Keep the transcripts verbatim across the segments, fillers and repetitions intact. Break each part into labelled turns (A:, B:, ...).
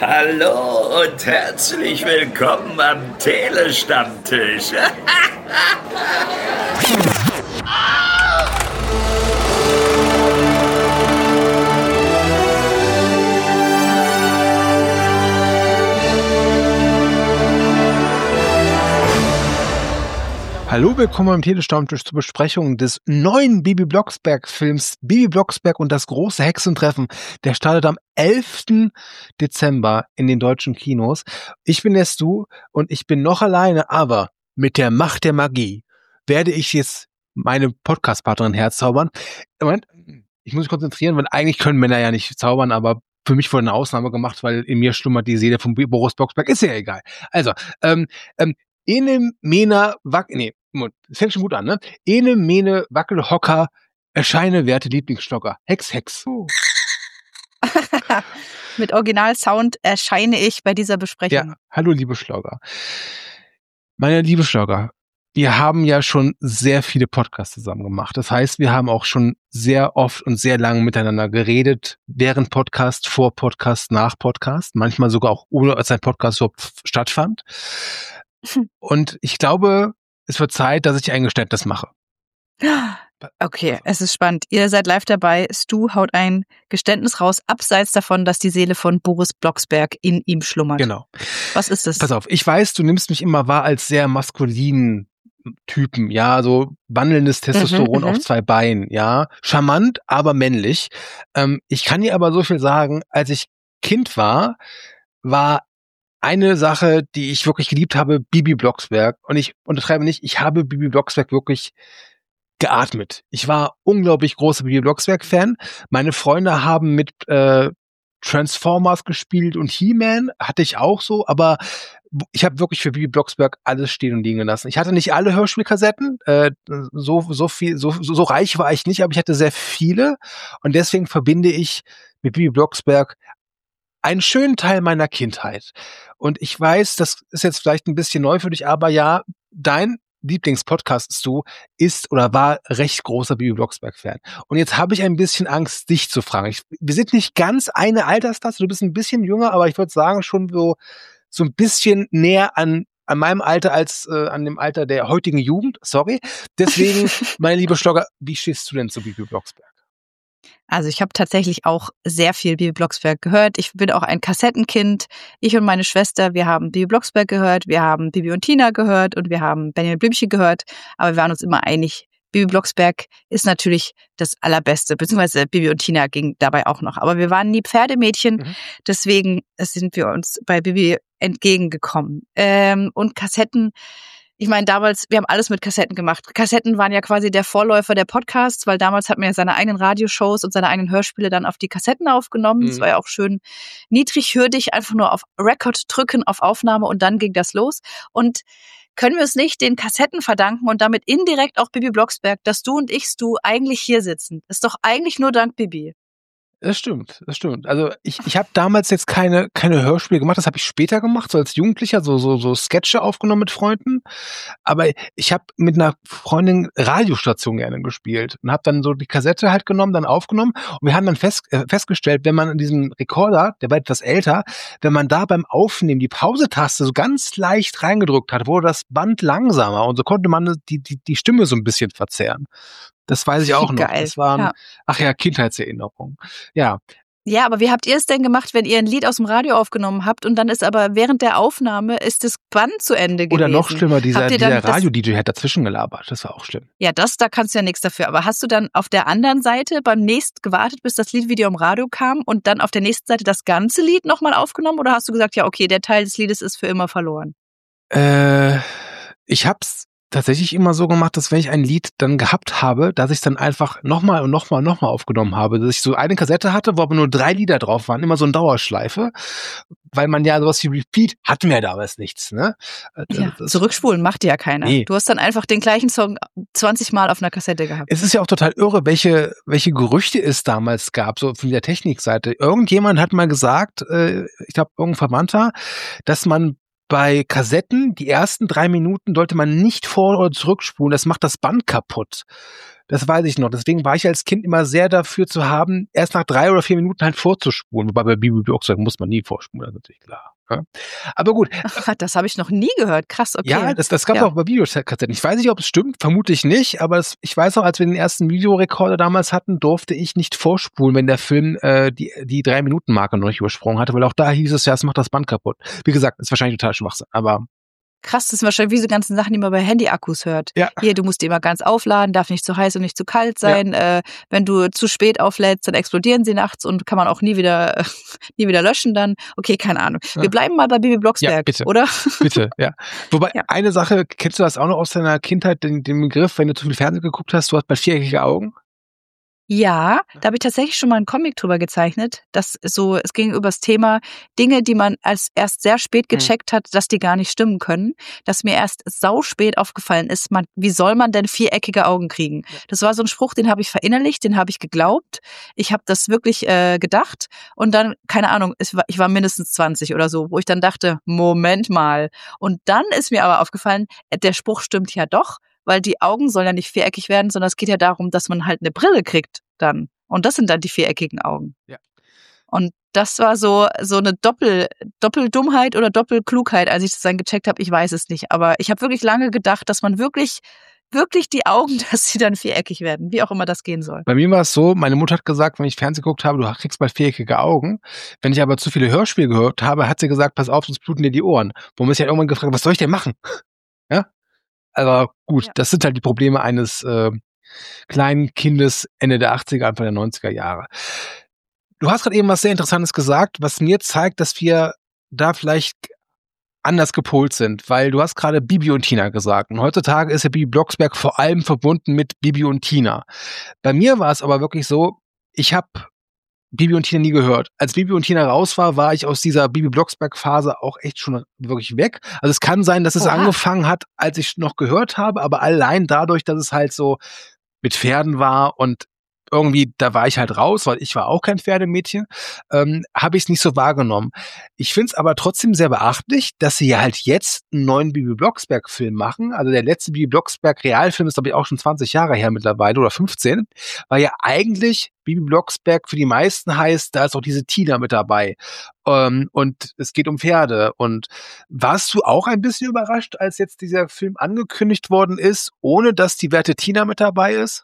A: Hallo und herzlich willkommen am Telestammtisch.
B: Hallo, willkommen am Telestammtisch zur Besprechung des neuen Bibi Blocksberg-Films Bibi Blocksberg und das große Hexentreffen. Der startet am elften Dezember in den deutschen Kinos. Ich bin der Stu und ich bin noch alleine, aber mit der Macht der Magie werde ich jetzt meine Podcast-Partnerin herzaubern. Moment, ich muss mich konzentrieren, weil eigentlich können Männer ja nicht zaubern, aber für mich wurde eine Ausnahme gemacht, weil in mir schlummert die Seele von Boris Blocksberg. Ist ja egal. Also, ähm, ähm, Ene, Mene, Wack, nee, es fängt schon gut an, ne? Ene, Mene, Wackel, Hocker, erscheine, werte Lieblingsstocker. Hex, Hex. Uh.
C: Mit Originalsound erscheine ich bei dieser Besprechung.
B: Ja, hallo, liebe Schlogger. Meine liebe Schlogger, wir haben ja schon sehr viele Podcasts zusammen gemacht. Das heißt, wir haben auch schon sehr oft und sehr lange miteinander geredet, während Podcast, vor Podcast, nach Podcast, manchmal sogar auch ohne, als ein Podcast überhaupt stattfand. Und ich glaube, es wird Zeit, dass ich ein Geständnis mache.
C: Okay, es ist spannend. Ihr seid live dabei. Stu haut ein Geständnis raus, abseits davon, dass die Seele von Boris Blocksberg in ihm schlummert.
B: Genau.
C: Was ist es?
B: Pass auf, ich weiß, du nimmst mich immer wahr als sehr maskulinen Typen, ja, so wandelndes Testosteron
C: mhm,
B: auf zwei Beinen, ja. Charmant, aber männlich. Ähm, ich kann dir aber so viel sagen, als ich Kind war, war eine Sache, die ich wirklich geliebt habe, Bibi Blocksberg. Und ich untertreibe nicht, ich habe Bibi Blocksberg wirklich geatmet. Ich war unglaublich großer Bibi Blocksberg-Fan. Meine Freunde haben mit äh, Transformers gespielt und He-Man, hatte ich auch so, aber ich habe wirklich für Bibi Blocksberg alles stehen und liegen gelassen. Ich hatte nicht alle Hörspielkassetten, äh, so so viel, so, so so reich war ich nicht, aber ich hatte sehr viele und deswegen verbinde ich mit Bibi Blocksberg einen schönen Teil meiner Kindheit. Und ich weiß, das ist jetzt vielleicht ein bisschen neu für dich, aber ja, dein Lieblingspodcast, du, ist oder war recht großer Bibi Blocksberg-Fan. Und jetzt habe ich ein bisschen Angst, dich zu fragen. Ich, wir sind nicht ganz eine Altersklasse, du bist ein bisschen jünger, aber ich würde sagen, schon so, so ein bisschen näher an an meinem Alter als äh, an dem Alter der heutigen Jugend. Sorry. Deswegen, meine liebe Schlogger, wie stehst du denn zu Bibi Blocksberg?
C: Also ich habe tatsächlich auch sehr viel Bibi Blocksberg gehört. Ich bin auch ein Kassettenkind. Ich und meine Schwester, wir haben Bibi Blocksberg gehört, wir haben Bibi und Tina gehört und wir haben Benjamin Blümchen gehört. Aber wir waren uns immer einig, Bibi Blocksberg ist natürlich das Allerbeste, beziehungsweise Bibi und Tina ging dabei auch noch. Aber wir waren nie Pferdemädchen, mhm. deswegen sind wir uns bei Bibi entgegengekommen. Ähm, und Kassetten, ich meine, damals, wir haben alles mit Kassetten gemacht. Kassetten waren ja quasi der Vorläufer der Podcasts, weil damals hat man ja seine eigenen Radioshows und seine eigenen Hörspiele dann auf die Kassetten aufgenommen. Mhm. Das war ja auch schön niedrighürdig, einfach nur auf Record drücken, auf Aufnahme und dann ging das los. Und können wir es nicht den Kassetten verdanken und damit indirekt auch Bibi Blocksberg, dass du und ich, Stu, eigentlich hier sitzen? Das ist doch eigentlich nur dank Bibi.
B: Das stimmt, das stimmt. Also ich, ich habe damals jetzt keine keine Hörspiele gemacht, das habe ich später gemacht, so als Jugendlicher, so so so Sketche aufgenommen mit Freunden. Aber ich habe mit einer Freundin Radiostation gerne gespielt und habe dann so die Kassette halt genommen, dann aufgenommen und wir haben dann fest, äh, festgestellt, wenn man in diesem Rekorder, der war etwas älter, wenn man da beim Aufnehmen die Pause-Taste so ganz leicht reingedrückt hat, wurde das Band langsamer und so konnte man die die die Stimme so ein bisschen verzerren. Das weiß ich auch noch.
C: Geil.
B: Das waren,
C: ja.
B: ach ja, Kindheitserinnerungen. Ja.
C: Ja, aber wie habt ihr es denn gemacht, wenn ihr ein Lied aus dem Radio aufgenommen habt und dann ist aber während der Aufnahme ist das Band zu Ende gewesen?
B: Oder noch schlimmer, dieser, dieser
C: das,
B: Radio-D J hat dazwischen gelabert. Das war auch schlimm.
C: Ja, das, da kannst du ja nichts dafür. Aber hast du dann auf der anderen Seite beim nächsten gewartet, bis das Liedvideo im Radio kam und dann auf der nächsten Seite das ganze Lied nochmal aufgenommen? Oder hast du gesagt, ja, okay, der Teil des Liedes ist für immer verloren?
B: Äh, ich hab's tatsächlich immer so gemacht, dass wenn ich ein Lied dann gehabt habe, dass ich es dann einfach nochmal und nochmal und nochmal aufgenommen habe. Dass ich so eine Kassette hatte, wo aber nur drei Lieder drauf waren, immer so in Dauerschleife, weil man ja sowas wie Repeat hatten wir ja damals nichts, ne?
C: Ja, zurückspulen macht ja keiner. Nee. Du hast dann einfach den gleichen Song zwanzig Mal auf einer Kassette gehabt.
B: Es ist ja auch total irre, welche welche Gerüchte es damals gab, so von der Technikseite. Irgendjemand hat mal gesagt, äh, ich glaube irgendein Verwandter, dass man bei Kassetten, die ersten drei Minuten sollte man nicht vor- oder zurückspulen, das macht das Band kaputt. Das weiß ich noch. Deswegen war ich als Kind immer sehr dafür zu haben, erst nach drei oder vier Minuten halt vorzuspulen. Wobei bei Bibi Blocksberg muss man nie vorspulen, das ist natürlich klar. Ja. Aber gut.
C: Ach, das habe ich noch nie gehört. Krass, okay.
B: Ja, das, das gab es
C: ja.
B: auch bei Videokassetten. Ich weiß nicht, ob es stimmt, vermutlich nicht, aber das, ich weiß auch, als wir den ersten Videorekorder damals hatten, durfte ich nicht vorspulen, wenn der Film äh, die, die Drei-Minuten-Marke noch nicht übersprungen hatte, weil auch da hieß es ja, es macht das Band kaputt. Wie gesagt, ist wahrscheinlich total Schwachsinn, aber
C: krass, das sind wahrscheinlich wie so ganzen Sachen, die man bei Handy-Akkus hört.
B: Ja.
C: Hier, du musst die immer ganz aufladen, darf nicht zu heiß und nicht zu kalt sein. Ja. Äh, wenn du zu spät auflädst, dann explodieren sie nachts und kann man auch nie wieder äh, nie wieder löschen dann. Okay, keine Ahnung. Ja. Wir bleiben mal bei Bibi Blocksberg,
B: ja, bitte.
C: oder?
B: Bitte, ja. Wobei,
C: ja.
B: eine Sache, kennst du das auch noch aus deiner Kindheit, den, den Begriff, wenn du zu viel Fernsehen geguckt hast, du hast bald viereckige Augen?
C: Ja, da habe ich tatsächlich schon mal einen Comic drüber gezeichnet, dass so, es ging über das Thema Dinge, die man als erst sehr spät gecheckt hat, dass die gar nicht stimmen können, dass mir erst sau spät aufgefallen ist, man, wie soll man denn viereckige Augen kriegen? Ja. Das war so ein Spruch, den habe ich verinnerlicht, den habe ich geglaubt, ich habe das wirklich äh, gedacht und dann, keine Ahnung, es war, ich war mindestens zwanzig oder so, wo ich dann dachte, Moment mal. Und dann ist mir aber aufgefallen, der Spruch stimmt ja doch, weil die Augen sollen ja nicht viereckig werden, sondern es geht ja darum, dass man halt eine Brille kriegt dann. Und das sind dann die viereckigen Augen.
B: Ja.
C: Und das war so so eine Doppel Doppeldummheit oder Doppelklugheit, als ich das dann gecheckt habe. Ich weiß es nicht. Aber ich habe wirklich lange gedacht, dass man wirklich, wirklich die Augen, dass sie dann viereckig werden. Wie auch immer das gehen soll.
B: Bei mir war es so, meine Mutter hat gesagt, wenn ich Fernsehen geguckt habe, du kriegst bald viereckige Augen. Wenn ich aber zu viele Hörspiele gehört habe, hat sie gesagt, pass auf, sonst bluten dir die Ohren. Wo man sich halt irgendwann gefragt, was soll ich denn machen? Ja? Aber gut, ja. Das sind halt die Probleme eines äh, kleinen Kindes Ende der achtziger, Anfang der neunziger Jahre. Du hast gerade eben was sehr Interessantes gesagt, was mir zeigt, dass wir da vielleicht anders gepolt sind, weil du hast gerade Bibi und Tina gesagt. Und heutzutage ist ja Bibi Blocksberg vor allem verbunden mit Bibi und Tina. Bei mir war es aber wirklich so, ich habe Bibi und Tina nie gehört. Als Bibi und Tina raus war, war ich aus dieser Bibi Blocksberg-Phase auch echt schon wirklich weg. Also es kann sein, dass es Oha. angefangen hat, als ich noch gehört habe, aber allein dadurch, dass es halt so mit Pferden war und irgendwie, da war ich halt raus, weil ich war auch kein Pferdemädchen, ähm, habe ich es nicht so wahrgenommen. Ich finde es aber trotzdem sehr beachtlich, dass sie ja halt jetzt einen neuen Bibi Blocksberg-Film machen. Also der letzte Bibi Blocksberg-Realfilm ist, glaube ich, auch schon zwanzig Jahre her mittlerweile oder fünfzehn, weil ja eigentlich Bibi Blocksberg für die meisten heißt, da ist auch diese Tina mit dabei. Ähm, und es geht um Pferde. Und warst du auch ein bisschen überrascht, als jetzt dieser Film angekündigt worden ist, ohne dass die werte Tina mit dabei ist?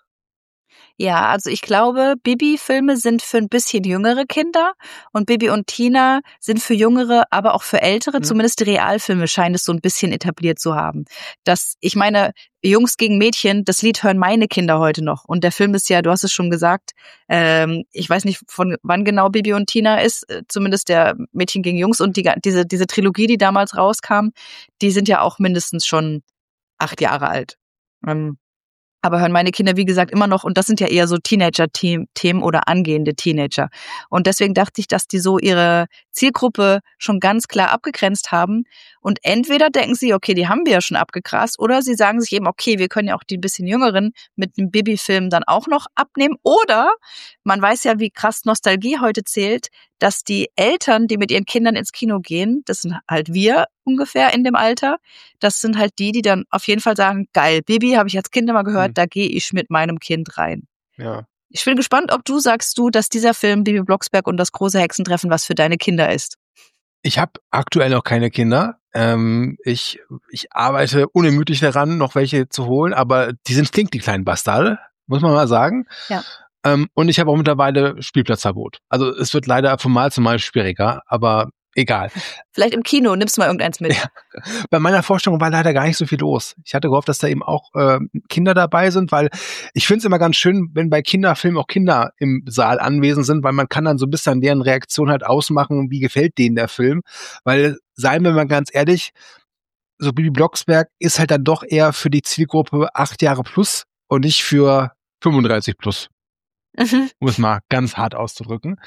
C: Ja, also ich glaube, Bibi-Filme sind für ein bisschen jüngere Kinder und Bibi und Tina sind für jüngere, aber auch für ältere. Mhm. Zumindest die Realfilme scheinen es so ein bisschen etabliert zu haben. Das, ich meine, Jungs gegen Mädchen, das Lied hören meine Kinder heute noch. Und der Film ist ja, du hast es schon gesagt, ähm, ich weiß nicht, von wann genau Bibi und Tina ist, zumindest der Mädchen gegen Jungs und die, diese, diese Trilogie, die damals rauskam, die sind ja auch mindestens schon acht Jahre alt. Ähm, Aber hören meine Kinder, wie gesagt, immer noch, und das sind ja eher so Teenager-Themen oder angehende Teenager. Und deswegen dachte ich, dass die so ihre Zielgruppe schon ganz klar abgegrenzt haben. Und entweder denken sie, okay, die haben wir ja schon abgegrast, oder sie sagen sich eben, okay, wir können ja auch die ein bisschen Jüngeren mit einem Bibi-Film dann auch noch abnehmen. Oder man weiß ja, wie krass Nostalgie heute zählt, dass die Eltern, die mit ihren Kindern ins Kino gehen, das sind halt wir ungefähr in dem Alter, das sind halt die, die dann auf jeden Fall sagen, geil, Bibi, habe ich als Kind immer gehört, mhm. da gehe ich mit meinem Kind rein.
B: Ja.
C: Ich bin gespannt, ob du sagst du, dass dieser Film Bibi Blocksberg und das große Hexentreffen was für deine Kinder ist.
B: Ich habe aktuell noch keine Kinder. Ähm, ich, ich arbeite unermüdlich daran, noch welche zu holen, aber die sind flink, die kleinen Bastarde, muss man mal sagen.
C: Ja.
B: Ähm, und ich habe auch mittlerweile Spielplatzverbot. Also es wird leider von Mal zu Mal schwieriger, aber egal.
C: Vielleicht im Kino, nimmst du mal irgendeins mit.
B: Ja. Bei meiner Vorstellung war leider gar nicht so viel los. Ich hatte gehofft, dass da eben auch äh, Kinder dabei sind, weil ich finde es immer ganz schön, wenn bei Kinderfilmen auch Kinder im Saal anwesend sind, weil man kann dann so ein bisschen deren Reaktion halt ausmachen, wie gefällt denen der Film. Weil, seien wir mal ganz ehrlich, so Bibi Blocksberg ist halt dann doch eher für die Zielgruppe acht Jahre plus und nicht für fünfunddreißig plus. Mhm. Um es mal ganz hart auszudrücken.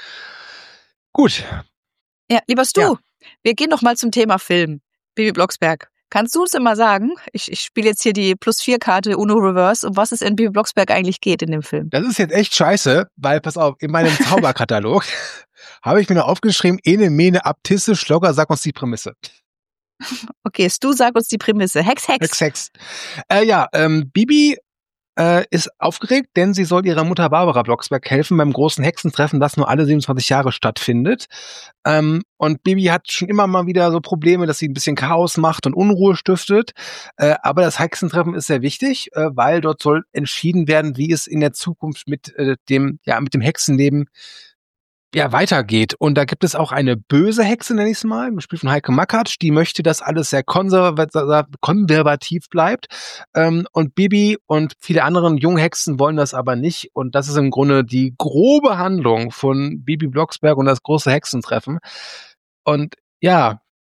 B: Gut.
C: Ja, lieber Stu,
B: ja.
C: wir gehen noch mal zum Thema Film. Bibi Blocksberg. Kannst du uns immer sagen, ich, ich spiele jetzt hier die Plus vier Karte Uno Reverse, um was es in Bibi Blocksberg eigentlich geht in dem Film?
B: Das ist jetzt echt scheiße, weil, pass auf, in meinem Zauberkatalog habe ich mir noch aufgeschrieben, Ene, Mene, Abtisse, Schlogger, sag uns die Prämisse.
C: Okay, Stu, sag uns die Prämisse. Hex, Hex.
B: Hex, Hex. Äh, ja, ähm, Bibi äh, ist aufgeregt, denn sie soll ihrer Mutter Barbara Blocksberg helfen beim großen Hexentreffen, das nur alle siebenundzwanzig Jahre stattfindet. Ähm, und Bibi hat schon immer mal wieder so Probleme, dass sie ein bisschen Chaos macht und Unruhe stiftet. Äh, aber das Hexentreffen ist sehr wichtig, äh, weil dort soll entschieden werden, wie es in der Zukunft mit äh, dem, ja, mit dem Hexenleben ja, weitergeht. Und da gibt es auch eine böse Hexe, nenne ich es mal, gespielt von Heike Makatsch, die möchte, dass alles sehr konserva- konservativ bleibt. Ähm, und Bibi und viele andere junge Hexen wollen das aber nicht. Und das ist im Grunde die grobe Handlung von Bibi Blocksberg und das große Hexentreffen. Und ja,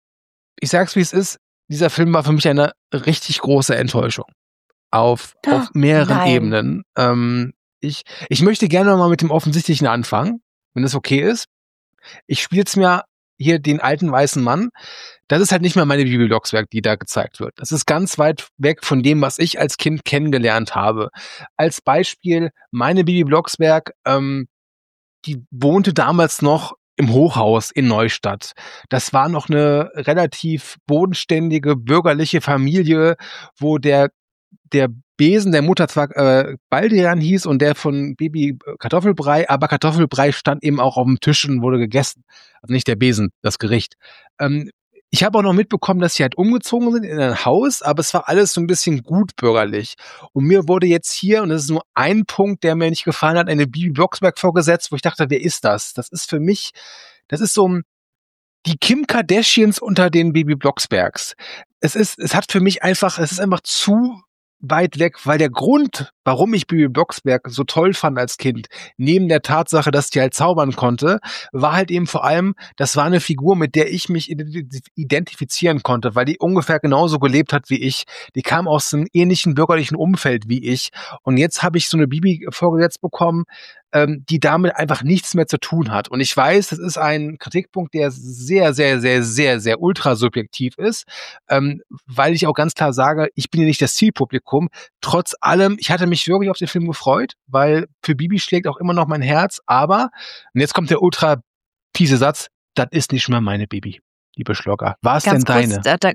B: ich sag's wie es ist, dieser Film war für mich eine richtig große Enttäuschung. Auf,
C: Oh,
B: auf mehreren
C: nein.
B: Ebenen. Ähm, ich, ich möchte gerne mal mit dem Offensichtlichen anfangen, wenn das okay ist. Ich spiele jetzt mir hier den alten weißen Mann. Das ist halt nicht mehr meine Bibi Blocksberg, die da gezeigt wird. Das ist ganz weit weg von dem, was ich als Kind kennengelernt habe. Als Beispiel, meine Bibi Blocksberg, ähm, die wohnte damals noch im Hochhaus in Neustadt. Das war noch eine relativ bodenständige bürgerliche Familie, wo der der Besen der Mutter zwar äh, Baldrian hieß und der von Bibi äh, Kartoffelbrei, aber Kartoffelbrei stand eben auch auf dem Tisch und wurde gegessen. Also nicht der Besen, das Gericht. Ähm, ich habe auch noch mitbekommen, dass sie halt umgezogen sind in ein Haus, aber es war alles so ein bisschen gutbürgerlich. Und mir wurde jetzt hier, und das ist nur ein Punkt, der mir nicht gefallen hat, eine Bibi Blocksberg vorgesetzt, wo ich dachte, wer ist das? Das ist für mich, das ist so ein die Kim Kardashians unter den Bibi Blocksbergs. Es ist, es hat für mich einfach, es ist einfach zu weit weg, weil der Grund, warum ich Bibi Blocksberg so toll fand als Kind, neben der Tatsache, dass die halt zaubern konnte, war halt eben vor allem, das war eine Figur, mit der ich mich identifizieren konnte, weil die ungefähr genauso gelebt hat wie ich. Die kam aus einem ähnlichen bürgerlichen Umfeld wie ich. Und jetzt habe ich so eine Bibi vorgesetzt bekommen, ähm, die damit einfach nichts mehr zu tun hat. Und ich weiß, das ist ein Kritikpunkt, der sehr, sehr, sehr, sehr, sehr ultra subjektiv ist, ähm, weil ich auch ganz klar sage, ich bin ja nicht das Zielpublikum. Trotz allem, ich hatte mich wirklich auf den Film gefreut, weil für Bibi schlägt auch immer noch mein Herz, aber, und jetzt kommt der ultra fiese Satz, das ist nicht mehr meine Bibi, liebe Schlogger. War es denn
C: Ganz kurz,
B: deine?
C: da, da,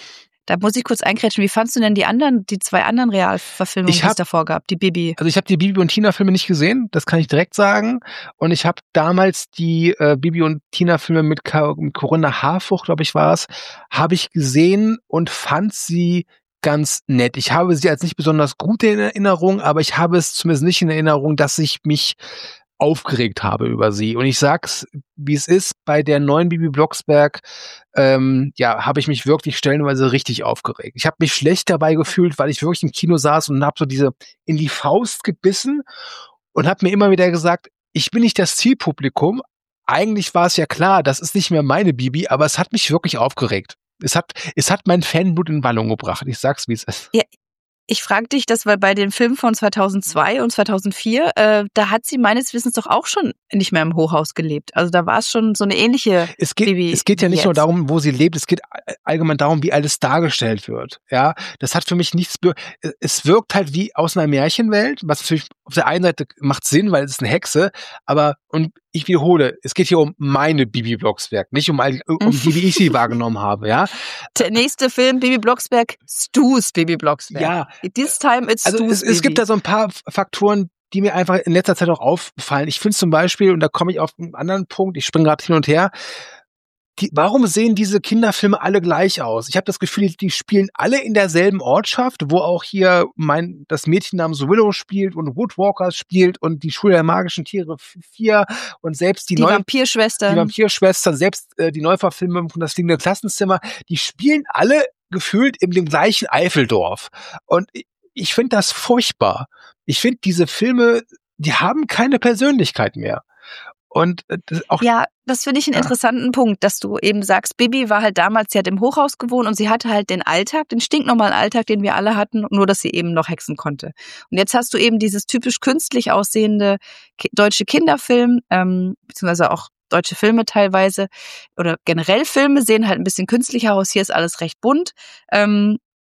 C: da muss ich kurz einkrätschen. Wie fandst du denn die anderen, die zwei anderen Realverfilmungen,
B: Ich
C: die es
B: hab-
C: davor gab? Die Bibi.
B: Also ich habe die Bibi und Tina-Filme nicht gesehen, das kann ich direkt sagen. Und ich habe damals die äh, Bibi und Tina-Filme mit, Ka- mit Corinna Harfouch, glaube ich, war es, habe ich gesehen und fand sie ganz nett. Ich habe sie als nicht besonders gut in Erinnerung, aber ich habe es zumindest nicht in Erinnerung, dass ich mich aufgeregt habe über sie. Und ich sag's, wie es ist, bei der neuen Bibi Blocksberg, ähm, ja, habe ich mich wirklich stellenweise richtig aufgeregt. Ich habe mich schlecht dabei gefühlt, weil ich wirklich im Kino saß und habe so diese in die Faust gebissen und habe mir immer wieder gesagt, ich bin nicht das Zielpublikum. Eigentlich war es ja klar, das ist nicht mehr meine Bibi, aber es hat mich wirklich aufgeregt. Es hat, es hat mein Fanblut in Wallung gebracht. Ich sag's, wie es ist.
C: Ja, ich frage dich das, weil bei den Filmen von zweitausendzwei und zweitausendvier, äh, da hat sie meines Wissens doch auch schon nicht mehr im Hochhaus gelebt. Also da war es schon so eine ähnliche
B: Es geht,
C: Bibi
B: es geht ja
C: wie
B: nicht nur
C: jetzt.
B: darum, wo sie lebt, es geht allgemein darum, wie alles dargestellt wird. Ja, das hat für mich nichts, be- es wirkt halt wie aus einer Märchenwelt, was natürlich auf der einen Seite macht Sinn, weil es ist eine Hexe, aber, und ich wiederhole, es geht hier um meine Bibi Blocksberg, nicht um, all- um die, wie ich sie wahrgenommen habe, ja.
C: Der nächste Film, Bibi Blocksberg, Stu's Bibi Blocksberg.
B: Ja.
C: This time it's
B: Also
C: Stu's
B: es, es gibt
C: Bibi.
B: da so ein paar Faktoren, die mir einfach in letzter Zeit auch auffallen. Ich finde zum Beispiel, und da komme ich auf einen anderen Punkt, ich springe gerade hin und her, die, warum sehen diese Kinderfilme alle gleich aus? Ich habe das Gefühl, die spielen alle in derselben Ortschaft, wo auch hier mein das Mädchen namens Willow spielt und Woodwalkers spielt und die Schule der magischen Tiere vier und selbst die,
C: Die
B: neu,
C: Vampirschwestern.
B: die Vampirschwestern, selbst äh, die Neuverfilmung von Das fliegende Klassenzimmer, die spielen alle gefühlt in dem gleichen Eifeldorf. Und ich, ich finde das furchtbar. Ich finde, diese Filme, die haben keine Persönlichkeit mehr. Und äh, das auch
C: Ja, das finde ich einen
B: Ja.
C: interessanten Punkt, dass du eben sagst, Bibi war halt damals, sie hat im Hochhaus gewohnt und sie hatte halt den Alltag, den stinknormalen Alltag, den wir alle hatten, nur dass sie eben noch hexen konnte. Und jetzt hast du eben dieses typisch künstlich aussehende ki- deutsche Kinderfilm, ähm, beziehungsweise auch deutsche Filme teilweise, oder generell Filme sehen halt ein bisschen künstlicher aus, hier ist alles recht bunt. Ähm,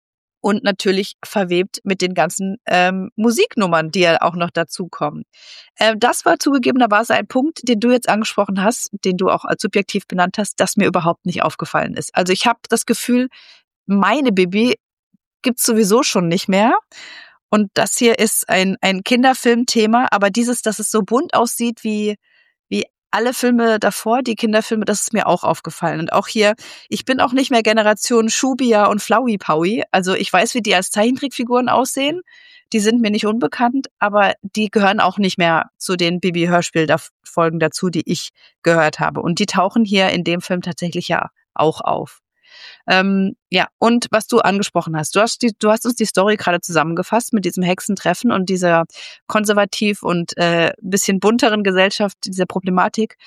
C: Und natürlich verwebt mit den ganzen ähm, Musiknummern, die ja auch noch dazukommen. Äh, das war zugegebenerweise ein Punkt, den du jetzt angesprochen hast, den du auch als subjektiv benannt hast, das mir überhaupt nicht aufgefallen ist. Also ich habe das Gefühl, meine Bibi gibt's sowieso schon nicht mehr. Und das hier ist ein, ein Kinderfilmthema, aber dieses, dass es so bunt aussieht wie, wie alle Filme davor, die Kinderfilme, das ist mir auch aufgefallen. Und auch hier, ich bin auch nicht mehr Generation Shubia und Flowey Powie. Also ich weiß, wie die als Zeichentrickfiguren aussehen. Die sind mir nicht unbekannt, aber die gehören auch nicht mehr zu den Bibi-Hörspiel-Folgen dazu, die ich gehört habe. Und die tauchen hier in dem Film tatsächlich ja auch auf. Ähm, ja, und was du angesprochen hast, du hast, die, du hast uns die Story gerade zusammengefasst mit diesem Hexentreffen und dieser konservativ und äh, bisschen bunteren Gesellschaft, dieser Problematik.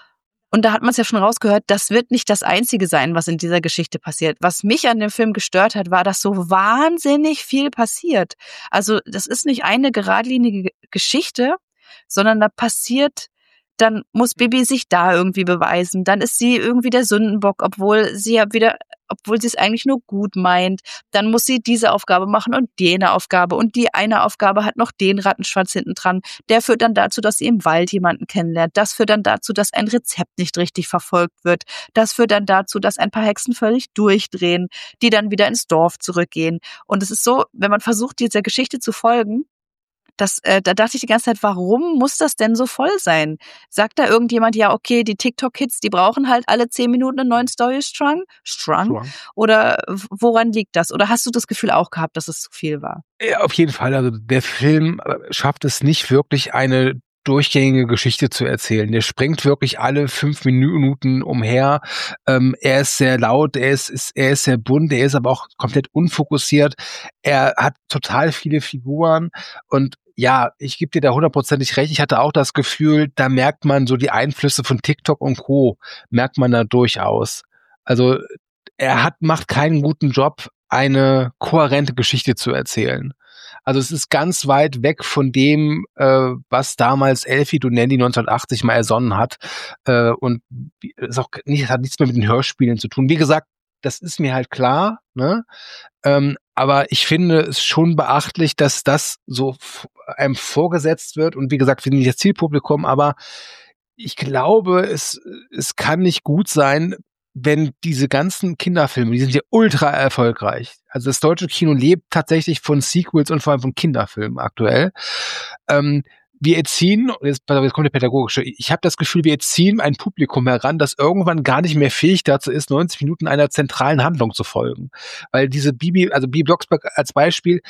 C: Und da hat man es ja schon rausgehört, das wird nicht das Einzige sein, was in dieser Geschichte passiert. Was mich an dem Film gestört hat, war, dass so wahnsinnig viel passiert. Also das ist nicht eine geradlinige Geschichte, sondern da passiert, dann muss Bibi sich da irgendwie beweisen. Dann ist sie irgendwie der Sündenbock, obwohl sie ja wieder, obwohl sie es eigentlich nur gut meint. Dann muss sie diese Aufgabe machen und jene Aufgabe. Und die eine Aufgabe hat noch den Rattenschwanz hinten dran. Der führt dann dazu, dass sie im Wald jemanden kennenlernt. Das führt dann dazu, dass ein Rezept nicht richtig verfolgt wird. Das führt dann dazu, dass ein paar Hexen völlig durchdrehen, die dann wieder ins Dorf zurückgehen. Und es ist so, wenn man versucht, dieser Geschichte zu folgen, Das, äh, da dachte ich die ganze Zeit, warum muss das denn so voll sein? Sagt da irgendjemand, ja, okay, die TikTok-Kids, die brauchen halt alle zehn Minuten einen neuen Story-Strang? Strang?
B: Strang.
C: Oder woran liegt das? Oder hast du das Gefühl auch gehabt, dass es zu viel war?
B: Ja, auf jeden Fall. Also der Film schafft es nicht wirklich, eine durchgängige Geschichte zu erzählen. Der springt wirklich alle fünf Minuten umher. Ähm, er ist sehr laut, er ist, ist, er ist sehr bunt, er ist aber auch komplett unfokussiert. Er hat total viele Figuren und ja, ich gebe dir da hundertprozentig recht. Ich hatte auch das Gefühl, da merkt man so die Einflüsse von TikTok und Co. merkt man da durchaus. Also er hat, macht keinen guten Job, eine kohärente Geschichte zu erzählen. Also es ist ganz weit weg von dem, äh, was damals Elfie Donnelly neunzehnhundertachtzig mal ersonnen hat. Äh, und es auch nicht, hat nichts mehr mit den Hörspielen zu tun. Wie gesagt, das ist mir halt klar, ne? Ähm, aber ich finde es schon beachtlich, dass das so f- einem vorgesetzt wird. Und wie gesagt, wir sind nicht das Zielpublikum, aber ich glaube, es, es kann nicht gut sein, wenn diese ganzen Kinderfilme, die sind ja ultra erfolgreich. Also das deutsche Kino lebt tatsächlich von Sequels und vor allem von Kinderfilmen aktuell. Ähm, wir erziehen, jetzt, jetzt kommt der pädagogische, ich habe das Gefühl, wir erziehen ein Publikum heran, das irgendwann gar nicht mehr fähig dazu ist, neunzig Minuten einer zentralen Handlung zu folgen. Weil diese Bibi, also Bibi Blocksberg als Beispiel,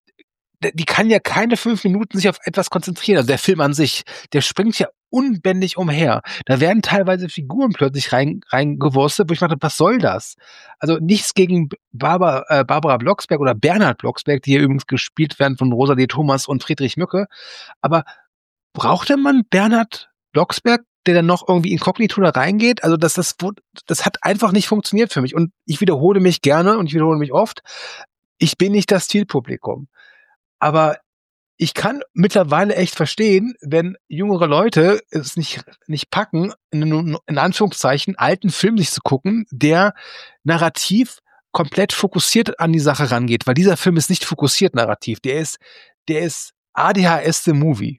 B: die kann ja keine fünf Minuten sich auf etwas konzentrieren. Also der Film an sich, der springt ja unbändig umher. Da werden teilweise Figuren plötzlich rein, reingewurstet, wo ich dachte, was soll das? Also nichts gegen Barbara, äh, Barbara Blocksberg oder Bernhard Blocksberg, die hier übrigens gespielt werden von Rosalie Thomas und Friedrich Mücke. Aber brauchte man Bernhard Blocksberg, der dann noch irgendwie inkognito da reingeht? Also das, das, das hat einfach nicht funktioniert für mich. Und ich wiederhole mich gerne und ich wiederhole mich oft. Ich bin nicht das Zielpublikum. Aber ich kann mittlerweile echt verstehen, wenn jüngere Leute es nicht, nicht packen, in, in Anführungszeichen, alten Film sich zu gucken, der narrativ komplett fokussiert an die Sache rangeht, weil dieser Film ist nicht fokussiert narrativ. Der ist, der ist A D H S the Movie.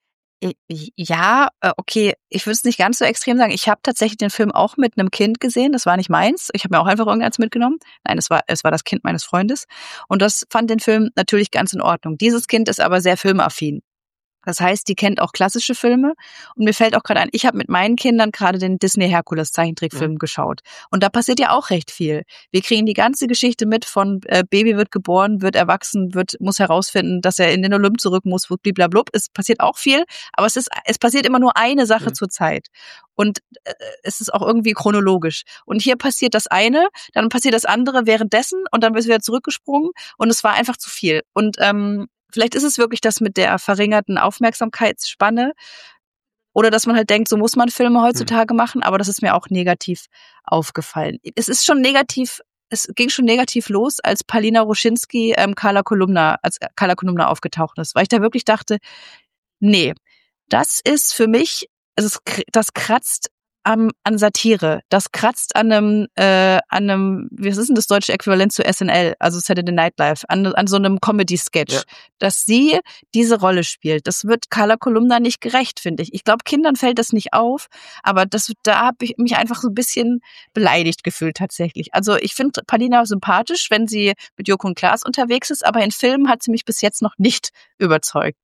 C: Ja, okay, ich würde es nicht ganz so extrem sagen. Ich habe tatsächlich den Film auch mit einem Kind gesehen. Das war nicht meins. Ich habe mir auch einfach irgendeins mitgenommen. Nein, es war es war das Kind meines Freundes. Und das fand den Film natürlich ganz in Ordnung. Dieses Kind ist aber sehr filmaffin. Das heißt, die kennt auch klassische Filme. Und mir fällt auch gerade ein, ich habe mit meinen Kindern gerade den Disney-Herkules-Zeichentrickfilm mhm. geschaut. Und da passiert ja auch recht viel. Wir kriegen die ganze Geschichte mit von äh, Baby wird geboren, wird erwachsen, wird muss herausfinden, dass er in den Olymp zurück muss, blablabla. Es passiert auch viel, aber es ist es passiert immer nur eine Sache mhm. zur Zeit. Und äh, es ist auch irgendwie chronologisch. Und hier passiert das eine, dann passiert das andere währenddessen und dann wird wieder zurückgesprungen. Und es war einfach zu viel. Und ähm, vielleicht ist es wirklich das mit der verringerten Aufmerksamkeitsspanne oder dass man halt denkt, so muss man Filme heutzutage machen, aber das ist mir auch negativ aufgefallen. Es ist schon negativ, es ging schon negativ los, als Palina Roschinski ähm, Carla Kolumna, als Carla Kolumna aufgetaucht ist, weil ich da wirklich dachte, nee, das ist für mich, also es, das kratzt am, an Satire. Das kratzt an einem, äh, an einem, wie ist denn das deutsche Äquivalent zu S N L, also Saturday Night Live, an, an so einem Comedy-Sketch, ja. Dass sie diese Rolle spielt. Das wird Carla Kolumna nicht gerecht, finde ich. Ich glaube, Kindern fällt das nicht auf, aber das, da habe ich mich einfach so ein bisschen beleidigt gefühlt tatsächlich. Also ich finde Palina sympathisch, wenn sie mit Joko und Klaas unterwegs ist, aber in Filmen hat sie mich bis jetzt noch nicht überzeugt.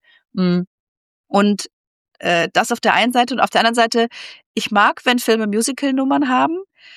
C: Und äh, das auf der einen Seite und auf der anderen Seite, ich mag, wenn Filme Musical-Nummern haben.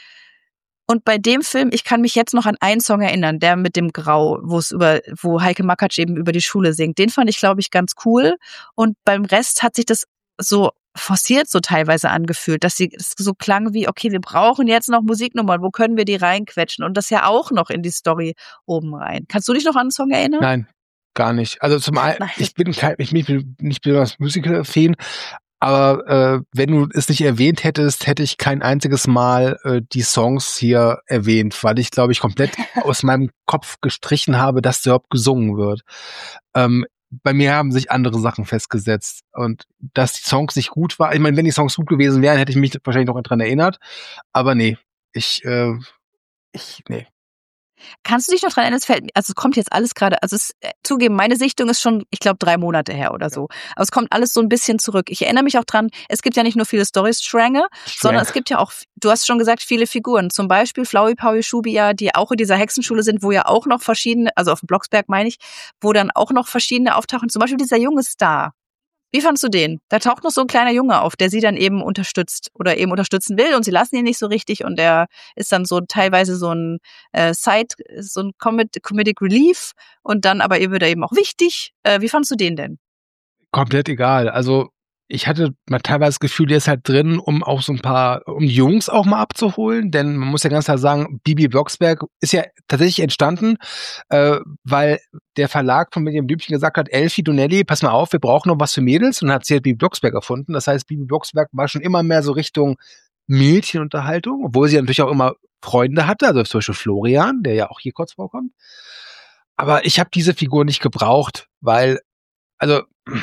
C: Und bei dem Film, ich kann mich jetzt noch an einen Song erinnern, der mit dem Grau, wo es über, wo Heike Makatsch eben über die Schule singt. Den fand ich, glaube ich, ganz cool. Und beim Rest hat sich das so forciert so teilweise angefühlt, dass sie das so klang wie, okay, wir brauchen jetzt noch Musiknummern, wo können wir die reinquetschen? Und das ja auch noch in die Story oben rein. Kannst du dich noch an einen Song erinnern?
B: Nein, gar nicht. Also zum einen, ich bin kein, ich bin nicht besonders Musical-affin, aber äh, wenn du es nicht erwähnt hättest, hätte ich kein einziges Mal äh, die Songs hier erwähnt, weil ich, glaube ich, komplett aus meinem Kopf gestrichen habe, dass der überhaupt gesungen wird. Ähm, bei mir haben sich andere Sachen festgesetzt und dass die Songs nicht gut waren. Ich meine, wenn die Songs gut gewesen wären, hätte ich mich wahrscheinlich noch dran erinnert. Aber nee, ich, äh, ich, nee.
C: Kannst du dich noch dran erinnern, es fällt, also es kommt jetzt alles gerade, also es, zugeben, meine Sichtung ist schon, ich glaube, drei Monate her oder so. Aber es kommt alles so ein bisschen zurück. Ich erinnere mich auch dran, es gibt ja nicht nur viele Story-Stränge, sondern es gibt ja auch, du hast schon gesagt, viele Figuren. Zum Beispiel Flauwi, Paui, Schubia, die auch in dieser Hexenschule sind, wo ja auch noch verschiedene, also auf dem Blocksberg meine ich, wo dann auch noch verschiedene auftauchen. Zum Beispiel dieser junge Star. Wie fandst du den? Da taucht noch so ein kleiner Junge auf, der sie dann eben unterstützt oder eben unterstützen will und sie lassen ihn nicht so richtig und der ist dann so teilweise so ein äh, Side, so ein Comedy, Comedic Relief und dann aber wird er eben auch wichtig. Äh, wie fandst du den denn?
B: Komplett egal. Also ich hatte mal teilweise das Gefühl, der ist halt drin, um auch so ein paar, um die Jungs auch mal abzuholen, denn man muss ja ganz klar sagen, Bibi Blocksberg ist ja tatsächlich entstanden, äh, weil der Verlag von Benjamin Blümchen gesagt hat, Elfi, Donnelly, pass mal auf, wir brauchen noch was für Mädels und dann hat sie halt Bibi Blocksberg erfunden. Das heißt, Bibi Blocksberg war schon immer mehr so Richtung Mädchenunterhaltung, obwohl sie natürlich auch immer Freunde hatte, also zum Beispiel Florian, der ja auch hier kurz vorkommt. Aber ich habe diese Figur nicht gebraucht, weil, also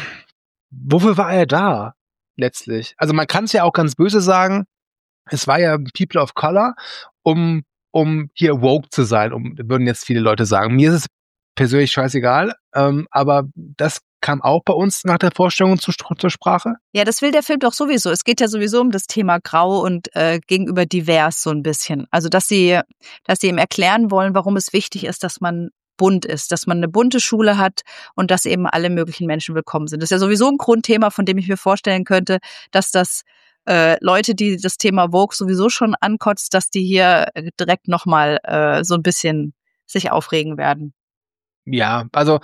B: wofür war er da letztlich? Also man kann es ja auch ganz böse sagen, es war ja People of Color, um um hier woke zu sein, um würden jetzt viele Leute sagen. Mir ist es persönlich scheißegal, ähm, aber das kam auch bei uns nach der Vorstellung zu, zur Sprache.
C: Ja, das will der Film doch sowieso. Es geht ja sowieso um das Thema Grau und äh, gegenüber divers so ein bisschen. Also dass sie, dass sie ihm erklären wollen, warum es wichtig ist, dass man bunt ist, dass man eine bunte Schule hat und dass eben alle möglichen Menschen willkommen sind. Das ist ja sowieso ein Grundthema, von dem ich mir vorstellen könnte, dass das äh, Leute, die das Thema Vogue sowieso schon ankotzt, dass die hier direkt nochmal äh, so ein bisschen sich aufregen werden.
B: Ja, also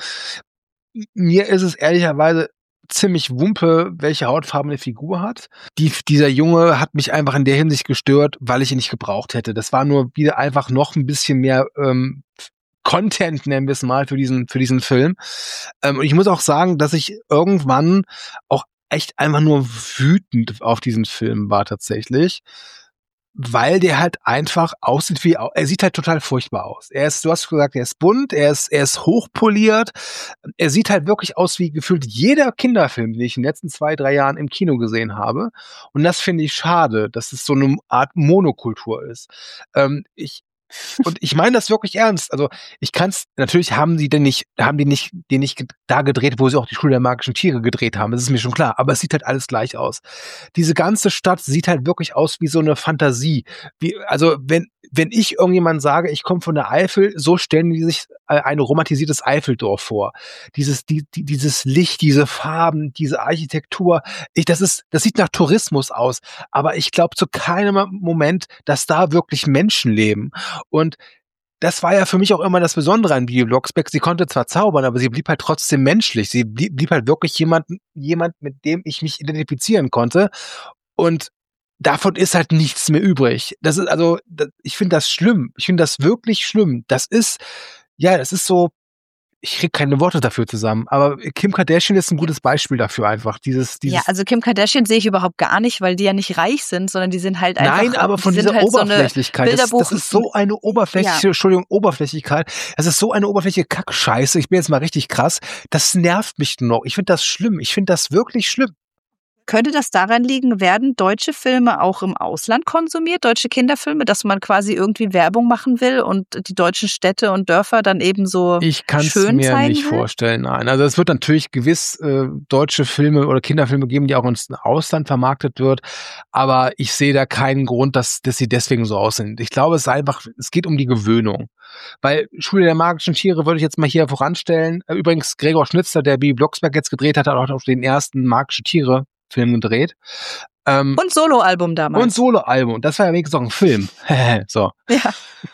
B: mir ist es ehrlicherweise ziemlich wumpe, welche Hautfarbe eine Figur hat. Die, dieser Junge hat mich einfach in der Hinsicht gestört, weil ich ihn nicht gebraucht hätte. Das war nur wieder einfach noch ein bisschen mehr ähm, Content, nennen wir es mal, für diesen, für diesen Film. Ähm, und ich muss auch sagen, dass ich irgendwann auch echt einfach nur wütend auf diesen Film war tatsächlich, weil der halt einfach aussieht wie, er sieht halt total furchtbar aus. Er ist, du hast gesagt, er ist bunt, er ist, er ist hochpoliert, er sieht halt wirklich aus wie gefühlt jeder Kinderfilm, den ich in den letzten zwei, drei Jahren im Kino gesehen habe. Und das finde ich schade, dass es so eine Art Monokultur ist. Ähm, ich, Und ich meine das wirklich ernst. Also ich kann's, natürlich haben sie denn nicht, haben die nicht, den nicht da gedreht, wo sie auch die Schule der magischen Tiere gedreht haben. Das ist mir schon klar. Aber es sieht halt alles gleich aus. Diese ganze Stadt sieht halt wirklich aus wie so eine Fantasie. Wie, also wenn, wenn ich irgendjemand sage, ich komme von der Eifel, so stellen die sich ein romantisiertes Eifeldorf vor. Dieses, die, die, dieses Licht, diese Farben, diese Architektur. Ich, das ist, das sieht nach Tourismus aus. Aber ich glaube zu keinem Moment, dass da wirklich Menschen leben. Und das war ja für mich auch immer das Besondere an Bibi Blocksberg. Sie konnte zwar zaubern, aber sie blieb halt trotzdem menschlich. Sie blieb, blieb halt wirklich jemand, jemand, mit dem ich mich identifizieren konnte. Und davon ist halt nichts mehr übrig. Das ist also, das, ich finde das schlimm. Ich finde das wirklich schlimm. Das ist, ja, das ist so, ich kriege keine Worte dafür zusammen, aber Kim Kardashian ist ein gutes Beispiel dafür einfach. Dieses, dieses
C: ja, also Kim Kardashian sehe ich überhaupt gar nicht, weil die ja nicht reich sind, sondern die sind halt einfach.
B: Nein, aber von dieser
C: halt
B: Oberflächlichkeit.
C: So
B: das, das ist so eine oberflächliche, ja. Entschuldigung, Oberflächlichkeit. Das ist so eine oberflächliche Kackscheiße. Ich bin jetzt mal richtig krass. Das nervt mich noch. Ich finde das schlimm. Ich finde das wirklich schlimm.
C: Könnte das daran liegen, werden deutsche Filme auch im Ausland konsumiert, deutsche Kinderfilme, dass man quasi irgendwie Werbung machen will und die deutschen Städte und Dörfer dann eben so
B: Ich kann es
C: schön
B: mir
C: zeigen
B: nicht
C: will?
B: vorstellen, nein. Also es wird natürlich gewiss äh, deutsche Filme oder Kinderfilme geben, die auch ins Ausland vermarktet wird, aber ich sehe da keinen Grund, dass, dass sie deswegen so aussehen. Ich glaube, es ist einfach, es geht um die Gewöhnung. Weil Schule der magischen Tiere würde ich jetzt mal hier voranstellen. Äh, Übrigens, Gregor Schnitzler, der Bibi Blocksberg jetzt gedreht hat, hat auch den ersten magische Tiere Film gedreht. Ähm,
C: Und Soloalbum damals.
B: und Soloalbum. Das war ja wenigstens auch ein Film. so.
C: Ja.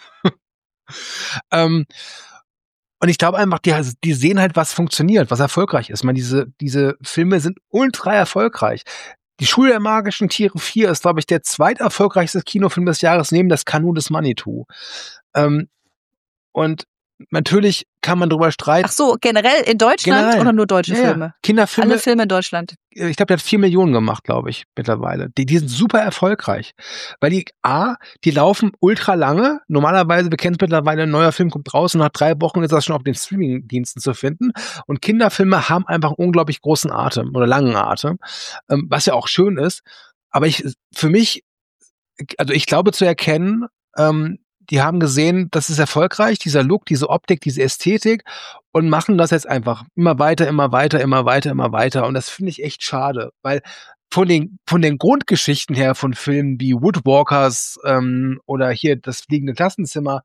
B: ähm, und ich glaube einfach, die, die sehen halt, was funktioniert, was erfolgreich ist. Ich meine, diese, diese Filme sind ultra erfolgreich. Die Schule der magischen Tiere vier ist, glaube ich, der zweiterfolgreichste Kinofilm des Jahres neben das Kanu des Manitou. Ähm, und natürlich kann man drüber streiten.
C: Ach so, generell in Deutschland
B: Generell.
C: oder nur deutsche
B: Ja, ja.
C: Filme?
B: Kinderfilme.
C: Alle Filme in Deutschland.
B: Ich glaube, der hat vier Millionen gemacht, glaube ich, mittlerweile. Die, die sind super erfolgreich. Weil die, A, die laufen ultra lange. Normalerweise, wir kennen es mittlerweile, ein neuer Film kommt raus und nach drei Wochen ist das schon auf den Streaming-Diensten zu finden. Und Kinderfilme haben einfach einen unglaublich großen Atem oder langen Atem, ähm, was ja auch schön ist. Aber ich, für mich, also ich glaube zu erkennen, ähm, die haben gesehen, das ist erfolgreich, dieser Look, diese Optik, diese Ästhetik und machen das jetzt einfach immer weiter, immer weiter, immer weiter, immer weiter. Und das finde ich echt schade, weil von den, von den Grundgeschichten her von Filmen wie Woodwalkers ähm, oder hier das fliegende Klassenzimmer,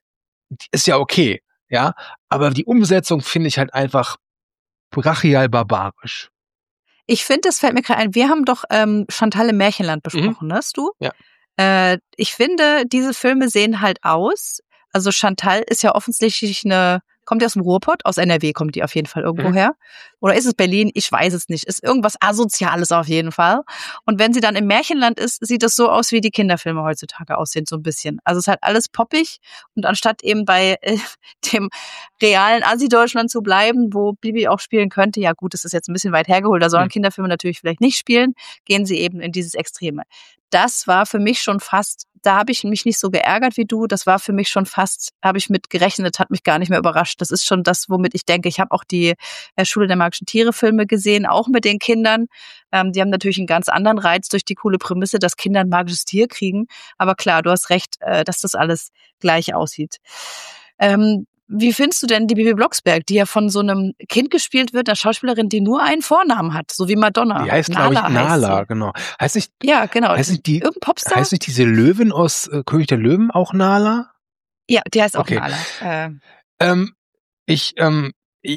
B: ist ja okay, ja. Aber die Umsetzung finde ich halt einfach brachial barbarisch.
C: Ich finde, das fällt mir gerade ein, wir haben doch ähm, Chantal im Märchenland besprochen, mhm. hast du?
B: Ja.
C: Äh, ich finde, diese Filme sehen halt aus. Also Chantal ist ja offensichtlich eine, kommt die aus dem Ruhrpott? Aus N R W kommt die auf jeden Fall irgendwo
B: Mhm.
C: her. Oder ist es Berlin? Ich weiß es nicht. Ist irgendwas Asoziales auf jeden Fall. Und wenn sie dann im Märchenland ist, sieht das so aus, wie die Kinderfilme heutzutage aussehen, so ein bisschen. Also es ist halt alles poppig. Und anstatt eben bei äh, dem realen Assi-Deutschland zu bleiben, wo Bibi auch spielen könnte, ja gut, das ist jetzt ein bisschen weit hergeholt, da sollen mhm. Kinderfilme natürlich vielleicht nicht spielen, gehen sie eben in dieses Extreme. Das war für mich schon fast, da habe ich mich nicht so geärgert wie du, das war für mich schon fast, habe ich mit gerechnet, hat mich gar nicht mehr überrascht. Das ist schon das, womit ich denke, ich habe auch die äh, Schule der magischen Tiere Filme gesehen, auch mit den Kindern. Ähm, die haben natürlich einen ganz anderen Reiz durch die coole Prämisse, dass Kinder ein magisches Tier kriegen. Aber klar, du hast recht, äh, dass das alles gleich aussieht. Ähm, Wie findest du denn die Bibi Blocksberg, die ja von so einem Kind gespielt wird, einer Schauspielerin, die nur einen Vornamen hat, so wie Madonna?
B: Die heißt, glaube ich, Nala, heißt genau. Heißt nicht,
C: ja, genau.
B: Heißt nicht, die,
C: Irgendein Popstar?
B: Heißt nicht diese Löwin aus äh, König der Löwen auch Nala?
C: Ja, die heißt auch
B: okay.
C: Nala. Äh.
B: Ähm, ich, ähm, ich,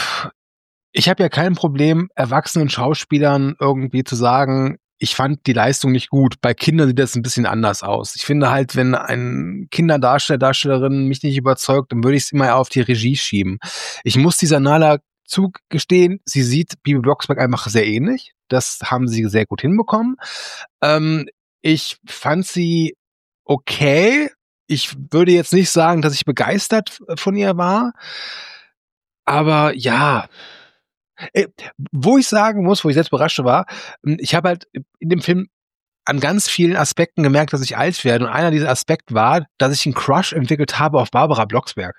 B: ich habe ja kein Problem, erwachsenen Schauspielern irgendwie zu sagen, ich fand die Leistung nicht gut. Bei Kindern sieht das ein bisschen anders aus. Ich finde halt, wenn ein Kinderdarsteller, Darstellerin mich nicht überzeugt, dann würde ich es immer auf die Regie schieben. Ich muss dieser Nala zugestehen, sie sieht Bibi Blocksberg einfach sehr ähnlich. Das haben sie sehr gut hinbekommen. Ähm, ich fand sie okay. Ich würde jetzt nicht sagen, dass ich begeistert von ihr war. Aber ja, Äh, wo ich sagen muss, wo ich selbst überrascht war, ich habe halt in dem Film an ganz vielen Aspekten gemerkt, dass ich alt werde. Und einer dieser Aspekte war, dass ich einen Crush entwickelt habe auf Barbara Blocksberg.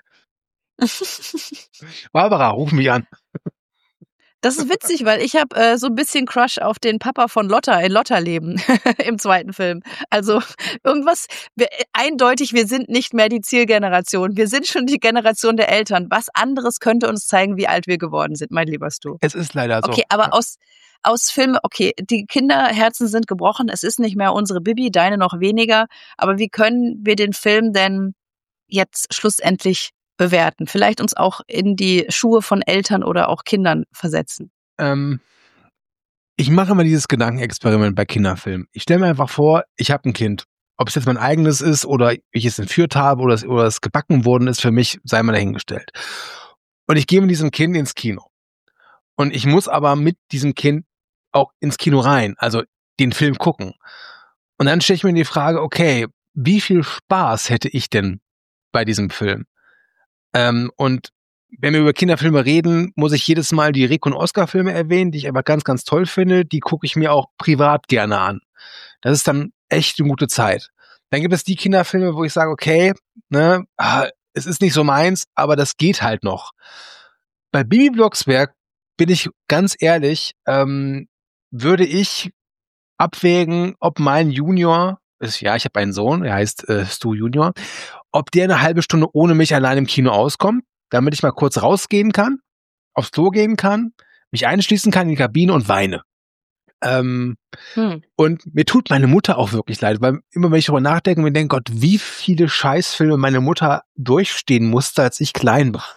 B: Barbara, ruf mich an.
C: Das ist witzig, weil ich habe äh, so ein bisschen Crush auf den Papa von Lotta in Lotterleben im zweiten Film. Also irgendwas, wir, eindeutig, wir sind nicht mehr die Zielgeneration. Wir sind schon die Generation der Eltern. Was anderes könnte uns zeigen, wie alt wir geworden sind, mein lieber Stu.
B: Es ist leider so.
C: Okay, aber aus, aus Filmen, okay, die Kinderherzen sind gebrochen. Es ist nicht mehr unsere Bibi, deine noch weniger. Aber wie können wir den Film denn jetzt schlussendlich bewerten? Vielleicht uns auch in die Schuhe von Eltern oder auch Kindern versetzen.
B: Ähm, ich mache immer dieses Gedankenexperiment bei Kinderfilmen. Ich stelle mir einfach vor, ich habe ein Kind. Ob es jetzt mein eigenes ist oder ich es entführt habe oder es, oder es gebacken worden ist, für mich sei mal dahingestellt. Und ich gehe mit diesem Kind ins Kino. Und ich muss aber mit diesem Kind auch ins Kino rein, also den Film gucken. Und dann stelle ich mir die Frage, okay, wie viel Spaß hätte ich denn bei diesem Film? Ähm, und wenn wir über Kinderfilme reden, muss ich jedes Mal die Rick- und Oscar-Filme erwähnen, die ich einfach ganz, ganz toll finde. Die gucke ich mir auch privat gerne an. Das ist dann echt eine gute Zeit. Dann gibt es die Kinderfilme, wo ich sage, okay, ne, ah, es ist nicht so meins, aber das geht halt noch. Bei Bibi Blocksberg bin ich ganz ehrlich, ähm, würde ich abwägen, ob mein Junior, ist, ja, ich habe einen Sohn, er heißt äh, Stu Junior, ob der eine halbe Stunde ohne mich allein im Kino auskommt, damit ich mal kurz rausgehen kann, aufs Klo gehen kann, mich einschließen kann in die Kabine und weine. Ähm, hm. Und mir tut meine Mutter auch wirklich leid, weil immer wenn ich darüber nachdenke, mir denke, Gott, wie viele Scheißfilme meine Mutter durchstehen musste, als ich klein war.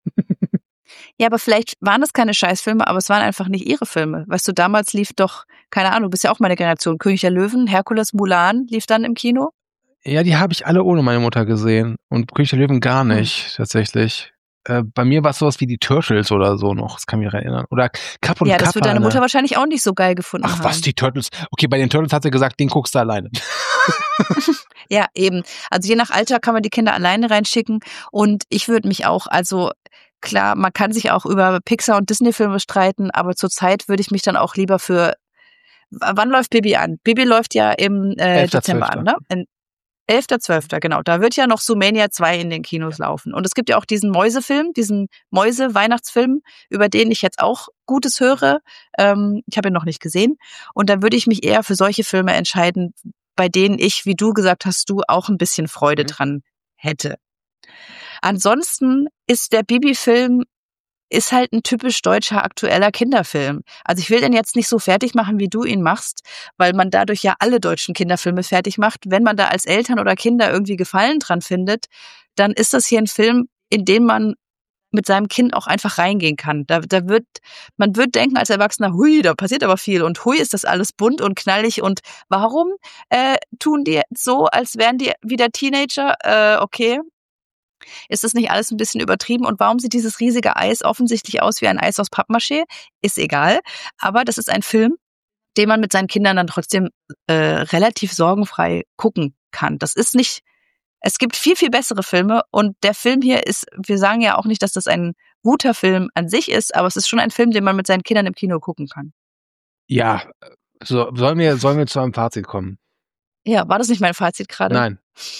C: Ja, aber vielleicht waren das keine Scheißfilme, aber es waren einfach nicht ihre Filme. Weißt du, damals lief doch, keine Ahnung, du bist ja auch meine Generation, König der Löwen, Herkules, Mulan lief dann im Kino.
B: Ja, die habe ich alle ohne meine Mutter gesehen und König der Löwen gar nicht, hm. tatsächlich. Äh, bei mir war es sowas wie die Turtles oder so noch, das kann ich mich erinnern. Oder Kapp und
C: Ja,
B: Kappa.
C: Das wird deine Mutter wahrscheinlich auch nicht so geil gefunden
B: Ach,
C: haben.
B: Ach was, die Turtles. Okay, bei den Turtles hat sie gesagt, den guckst du alleine.
C: Ja, eben. Also je nach Alter kann man die Kinder alleine reinschicken und ich würde mich auch, also klar, man kann sich auch über Pixar- und Disney-Filme streiten, aber zurzeit würde ich mich dann auch lieber für, wann läuft Bibi an? Bibi läuft ja im äh, Dezember an, ne? In elfter zwölfter genau. Da wird ja noch Zoomania zwei in den Kinos laufen. Und es gibt ja auch diesen Mäusefilm, diesen Mäuse-Weihnachtsfilm, über den ich jetzt auch Gutes höre. Ähm, ich habe ihn noch nicht gesehen. Und da würde ich mich eher für solche Filme entscheiden, bei denen ich, wie du gesagt hast, du auch ein bisschen Freude dran hätte. Ansonsten ist der Bibi-Film ist halt ein typisch deutscher aktueller Kinderfilm. Also ich will den jetzt nicht so fertig machen, wie du ihn machst, weil man dadurch ja alle deutschen Kinderfilme fertig macht. Wenn man da als Eltern oder Kinder irgendwie Gefallen dran findet, dann ist das hier ein Film, in den man mit seinem Kind auch einfach reingehen kann. Da, da wird, man wird denken als Erwachsener, hui, da passiert aber viel und hui, ist das alles bunt und knallig und warum äh, tun die so, als wären die wieder Teenager? Äh, okay. Ist das nicht alles ein bisschen übertrieben? Und warum sieht dieses riesige Eis offensichtlich aus wie ein Eis aus Pappmaché? Ist egal. Aber das ist ein Film, den man mit seinen Kindern dann trotzdem äh, relativ sorgenfrei gucken kann. Das ist nicht, es gibt viel, viel bessere Filme und der Film hier ist, wir sagen ja auch nicht, dass das ein guter Film an sich ist, aber es ist schon ein Film, den man mit seinen Kindern im Kino gucken kann.
B: Ja, so, sollen wir, sollen wir zu einem Fazit kommen?
C: Ja, war das nicht mein Fazit gerade?
B: Nein.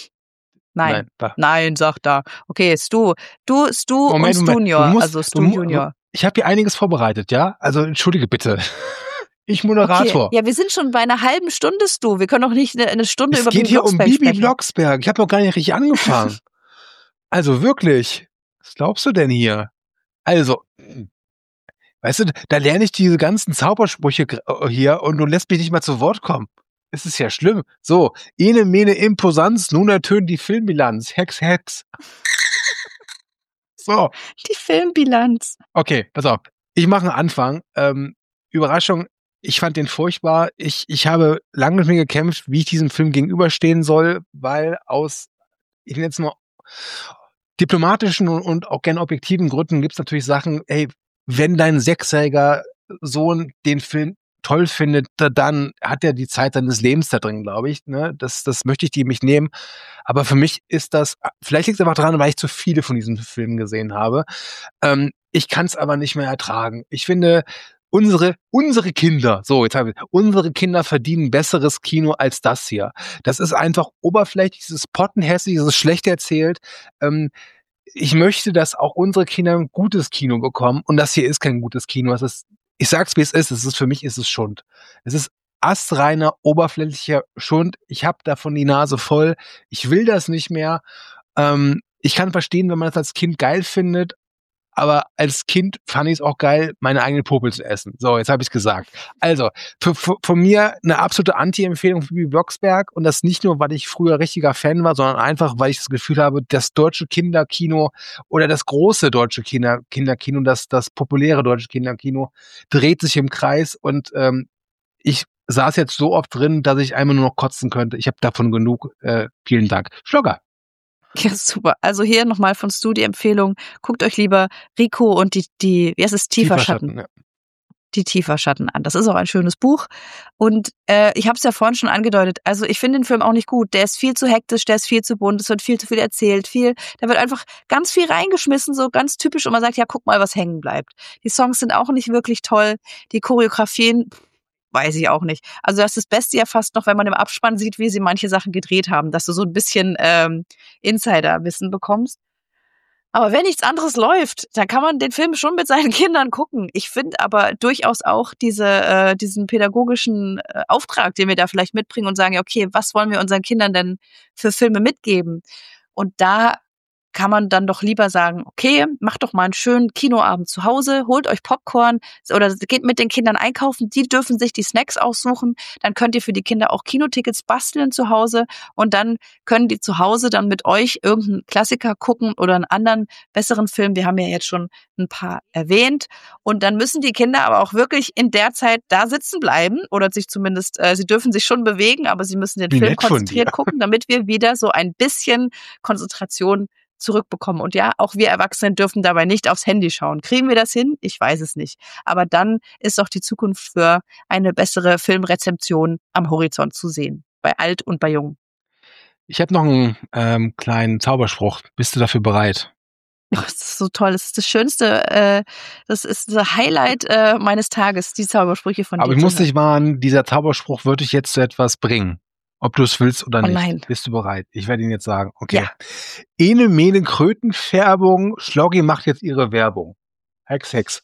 C: Nein, nein, nein, sagt er. Okay, Stu, du, Stu
B: Moment,
C: und
B: Moment.
C: Junior,
B: Musst,
C: also Stu
B: du,
C: Junior.
B: Ich habe hier einiges vorbereitet, ja? Also entschuldige bitte. Ich Moderator.
C: Okay. Ja, wir sind schon bei einer halben Stunde, Stu. Wir können doch nicht eine, eine Stunde
B: es
C: über
B: Bibi Blocksberg sprechen. Es geht hier um Bibi Blocksberg. Ich habe noch gar nicht richtig angefangen. Also wirklich. Was glaubst du denn hier? Also, weißt du, da lerne ich diese ganzen Zaubersprüche hier und du lässt mich nicht mal zu Wort kommen. Es ist ja schlimm. So, ene, mene, Imposanz, nun ertönt die Filmbilanz. Hex, Hex. So.
C: Die Filmbilanz.
B: Okay, pass auf. Ich mache einen Anfang. Ähm, Überraschung, ich fand den furchtbar. Ich, ich habe lange mit mir gekämpft, wie ich diesem Film gegenüberstehen soll, weil aus, ich nenne jetzt mal, diplomatischen und, und auch gerne objektiven Gründen gibt es natürlich Sachen, ey, wenn dein sechsjähriger Sohn den Film toll findet, dann hat er die Zeit seines Lebens da drin, glaube ich. Ne? Das, das möchte ich dir nicht nehmen. Aber für mich ist das, vielleicht liegt es einfach daran, weil ich zu viele von diesen Filmen gesehen habe. Ähm, ich kann es aber nicht mehr ertragen. Ich finde, unsere, unsere Kinder, so, jetzt habe ich, unsere Kinder verdienen besseres Kino als das hier. Das ist einfach oberflächlich, es ist pottenhässlich, es ist schlecht erzählt. Ähm, ich möchte, dass auch unsere Kinder ein gutes Kino bekommen. Und das hier ist kein gutes Kino. Es ist, ich sag's, wie es ist. Es ist, für mich ist es Schund. Es ist astreiner, oberflächlicher Schund. Ich habe davon die Nase voll. Ich will das nicht mehr. Ähm, ich kann verstehen, wenn man das als Kind geil findet. Aber als Kind fand ich es auch geil, meine eigene Popel zu essen. So, jetzt habe ich es gesagt. Also, für, für, von mir eine absolute Anti-Empfehlung für Bibi Blocksberg. Und das nicht nur, weil ich früher richtiger Fan war, sondern einfach, weil ich das Gefühl habe, das deutsche Kinderkino oder das große deutsche Kinder, Kinderkino, das, das populäre deutsche Kinderkino dreht sich im Kreis. Und ähm, ich saß jetzt so oft drin, dass ich einmal nur noch kotzen könnte. Ich habe davon genug. Äh, vielen Dank. Schlogger.
C: Ja, super. Also hier nochmal von Stu die Empfehlung. Guckt euch lieber Rico und die, die, wie heißt es, Tieferschatten. Tieferschatten, ja. Die Tieferschatten an. Das ist auch ein schönes Buch. Und äh, ich habe es ja vorhin schon angedeutet. Also ich finde den Film auch nicht gut. Der ist viel zu hektisch, der ist viel zu bunt, es wird viel zu viel erzählt, viel. Da wird einfach ganz viel reingeschmissen, so ganz typisch. Und man sagt, ja, guck mal, was hängen bleibt. Die Songs sind auch nicht wirklich toll. Die Choreografien, weiß ich auch nicht. Also das ist das Beste ja fast noch, wenn man im Abspann sieht, wie sie manche Sachen gedreht haben, dass du so ein bisschen ähm, Insider-Wissen bekommst. Aber wenn nichts anderes läuft, dann kann man den Film schon mit seinen Kindern gucken. Ich finde aber durchaus auch diese, äh, diesen pädagogischen äh, Auftrag, den wir da vielleicht mitbringen und sagen, ja, okay, was wollen wir unseren Kindern denn für Filme mitgeben? Und da kann man dann doch lieber sagen, okay, macht doch mal einen schönen Kinoabend zu Hause, holt euch Popcorn oder geht mit den Kindern einkaufen, die dürfen sich die Snacks aussuchen, dann könnt ihr für die Kinder auch Kinotickets basteln zu Hause und dann können die zu Hause dann mit euch irgendeinen Klassiker gucken oder einen anderen besseren Film, wir haben ja jetzt schon ein paar erwähnt und dann müssen die Kinder aber auch wirklich in der Zeit da sitzen bleiben oder sich zumindest, äh, sie dürfen sich schon bewegen, aber sie müssen den
B: Wie
C: Film
B: nett von
C: konzentriert
B: dir.
C: gucken, damit wir wieder so ein bisschen Konzentration zurückbekommen. Und ja, auch wir Erwachsenen dürfen dabei nicht aufs Handy schauen. Kriegen wir das hin? Ich weiß es nicht. Aber dann ist doch die Zukunft für eine bessere Filmrezeption am Horizont zu sehen. Bei alt und bei jung.
B: Ich habe noch einen ähm, kleinen Zauberspruch. Bist du dafür bereit?
C: Oh, das ist so toll. Das ist das Schönste, äh, das ist das Highlight äh, meines Tages, die Zaubersprüche von dir.
B: Aber ich
C: zu
B: muss
C: hören.
B: dich warnen, dieser Zauberspruch wird dich jetzt zu etwas bringen. Ob du es willst oder
C: Oh
B: nicht.
C: nein.
B: Bist du bereit? Ich werde ihn jetzt sagen. Okay.
C: Ja.
B: Ene, mene, Krötenfärbung. Schloggi macht jetzt ihre Werbung. Hex, Hex.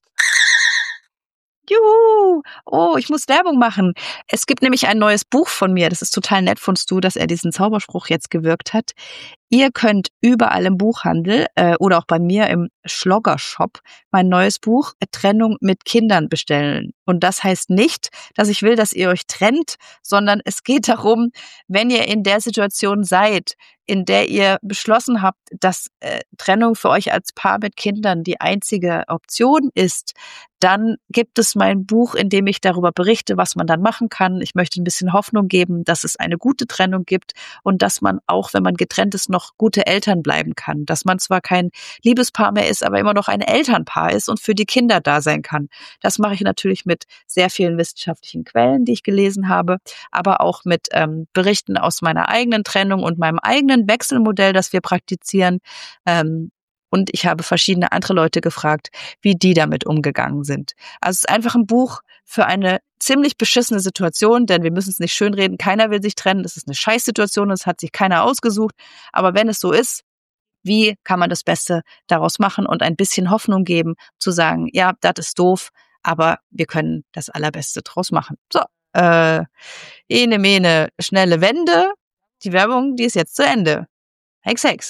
C: Juhu! Oh, ich muss Werbung machen. Es gibt nämlich ein neues Buch von mir. Das ist total nett von Stu, dass er diesen Zauberspruch jetzt gewirkt hat. Ihr könnt überall im Buchhandel äh, oder auch bei mir im Schlogger-Shop mein neues Buch Trennung mit Kindern bestellen. Und das heißt nicht, dass ich will, dass ihr euch trennt, sondern es geht darum, wenn ihr in der Situation seid, in der ihr beschlossen habt, dass äh, Trennung für euch als Paar mit Kindern die einzige Option ist, dann gibt es mein Buch, in dem ich darüber berichte, was man dann machen kann. Ich möchte ein bisschen Hoffnung geben, dass es eine gute Trennung gibt und dass man auch, wenn man getrennt ist, noch gute Eltern bleiben kann. Dass man zwar kein Liebespaar mehr ist, aber immer noch ein Elternpaar ist und für die Kinder da sein kann. Das mache ich natürlich mit sehr vielen wissenschaftlichen Quellen, die ich gelesen habe, aber auch mit ähm, Berichten aus meiner eigenen Trennung und meinem eigenen Wechselmodell, das wir praktizieren. Ähm, Und ich habe verschiedene andere Leute gefragt, wie die damit umgegangen sind. Also es ist einfach ein Buch für eine ziemlich beschissene Situation, denn wir müssen es nicht schönreden. Keiner will sich trennen. Das ist eine Scheißsituation. Das hat sich keiner ausgesucht. Aber wenn es so ist, wie kann man das Beste daraus machen und ein bisschen Hoffnung geben, zu sagen, ja, das ist doof, aber wir können das Allerbeste draus machen. So, äh, ene, mene, schnelle Wende. Die Werbung, die ist jetzt zu Ende. Hex, Hex.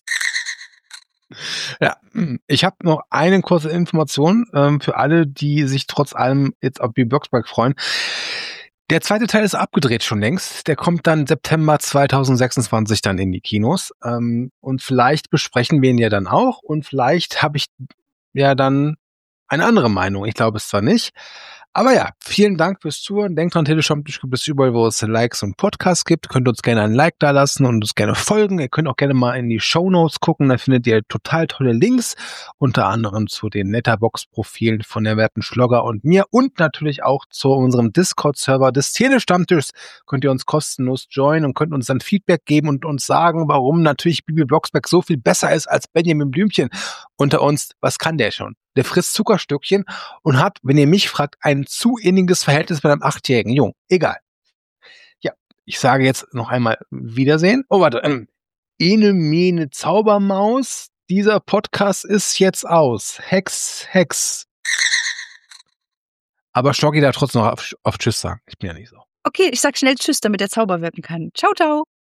B: Ja, ich habe noch eine kurze Information ähm, für alle, die sich trotz allem jetzt auf Bibi Blocksberg freuen. Der zweite Teil ist abgedreht schon längst. Der kommt dann September zweitausendsechsundzwanzig dann in die Kinos. Ähm, und vielleicht besprechen wir ihn ja dann auch. Und vielleicht habe ich ja dann eine andere Meinung. Ich glaube es zwar nicht. Aber ja, vielen Dank fürs Zuhören. Denkt dran, Telestammtisch gibt es überall, wo es Likes und Podcasts gibt. Könnt uns gerne ein Like da lassen und uns gerne folgen. Ihr könnt auch gerne mal in die Shownotes gucken. Da findet ihr total tolle Links. Unter anderem zu den Letterboxd-Profilen von der werten Schlogger und mir. Und natürlich auch zu unserem Discord-Server des Telestammtischs. Könnt ihr uns kostenlos joinen und könnt uns dann Feedback geben und uns sagen, warum natürlich Bibi Blocksberg so viel besser ist als Benjamin Blümchen. Unter uns, was kann der schon? Der frisst Zuckerstückchen und hat, wenn ihr mich fragt, ein zu inniges Verhältnis mit einem achtjährigen Jungen. Egal. Ja, ich sage jetzt noch einmal Wiedersehen. Oh, warte. Ähm, Ene, mene, Zaubermaus. Dieser Podcast ist jetzt aus. Hex, Hex. Aber Stocki darf trotzdem noch auf, auf Tschüss sagen. Ich bin ja nicht so.
C: Okay, ich sag schnell Tschüss, damit der Zauber wirken kann. Ciao, ciao.